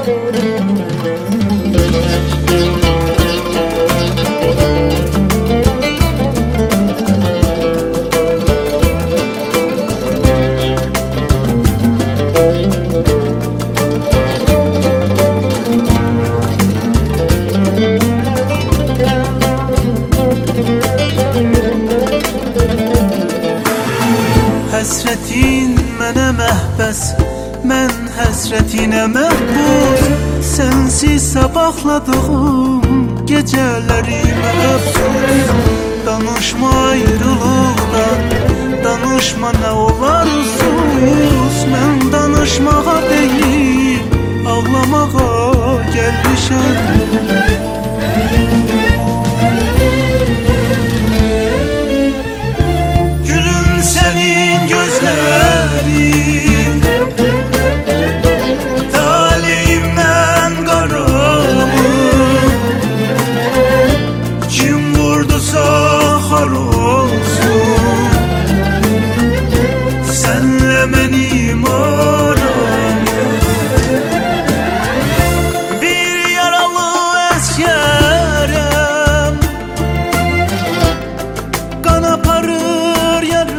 Həsrətin mənə məhbəs, mən həsrətinə məhbus. Sənsiz sabahladığım gecələrimə əfsus. Danışma ayrılıqdan, danışma nə olar sus. Mən danışmağa deyil, ağlamağa gəlmişəm. Senin gözlerin talihimden karamı, kim vurdusa har olsun. Senle benim aramı, bir yaralı eskerem, kan aparır yarım.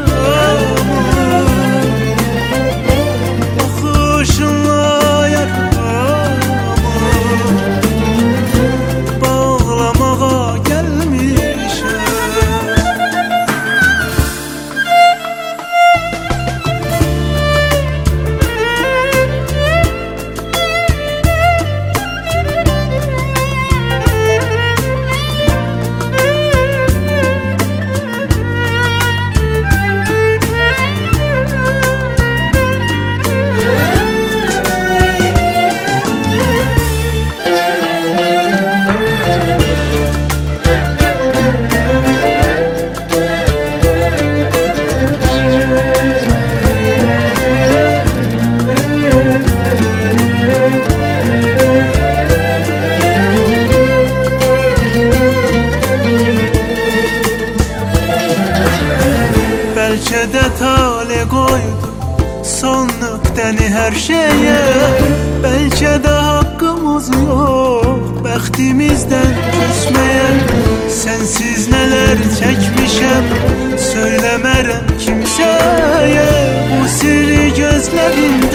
Belki de tale koydu son nöqtəni her şeye. Belki de hakkımız yok bəxtimizdən küsmeye. Sensiz neler çekmişem, söylemerem kimseye. Bu sirri gözlerim